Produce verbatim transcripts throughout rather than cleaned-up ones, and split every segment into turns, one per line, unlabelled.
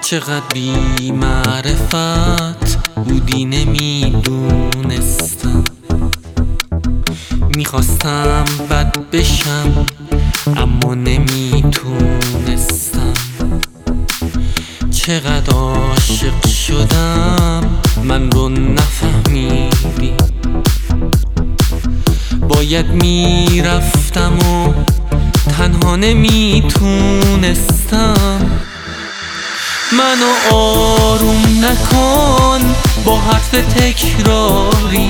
چقدر بی معرفت بودی نمیدونستم، میخواستم بد بشم اما نمیتونستم. چقدر عاشق شدم من رو نفهمیدی، باید میرفتم و تنها نمیتونستم. منو آروم نکن با حرف تکراری،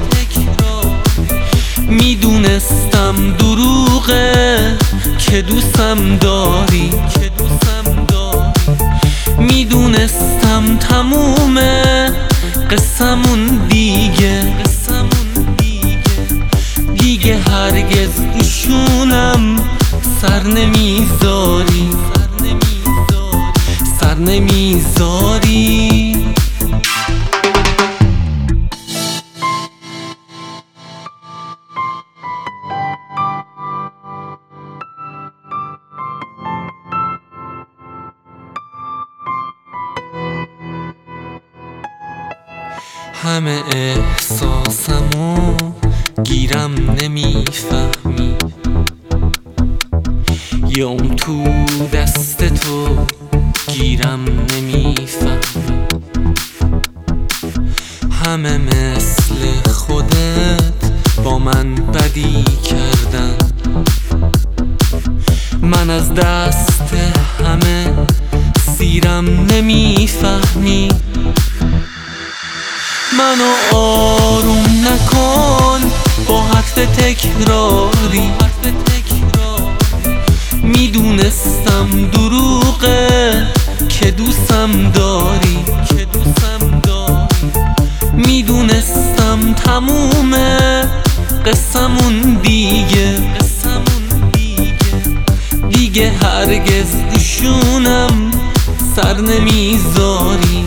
میدونستم دروغه که دوستم داری، میدونستم تمومه قصمون دیگه، دیگه هرگز ایشونم سر نمیذاری، سر نمیذاری. همه احساسمو گیرم نمیفهمی، یه اون تو دست تو گیرم نمیفهمی. همه مثل خودت با من بدی کردن، من از دست همه سیرم نمیفهمی. منو آروم نکن با حرف تکراری، میدونستم دروغه که دوستم داری، میدونستم تمومه قصمون دیگه، دیگه هرگز ایشونم سر نمیذاری،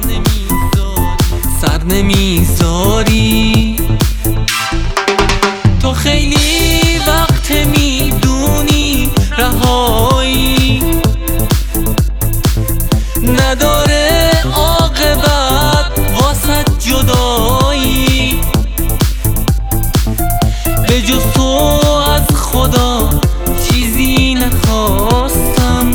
سر نمیذاری. تو خیلی وقت میدونی رهایی نداره عاقبت واسه جدایی، به جز تو از خدا چیزی نخواستم،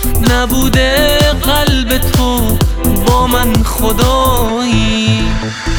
نبوده قلب تو با من خدایی.